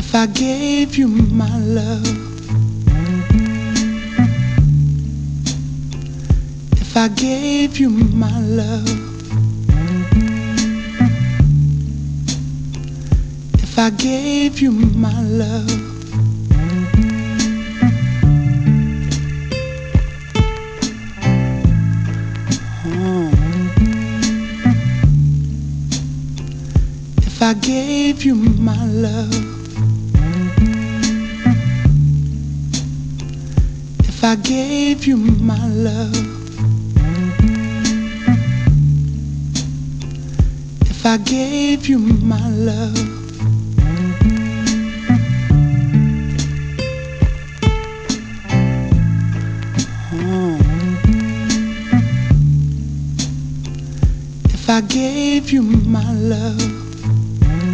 If I gave you my love, if I gave you my love, if I gave you my love, oh. If I gave you my love, if I gave you my love, if I gave you my love, oh. If I gave you my love,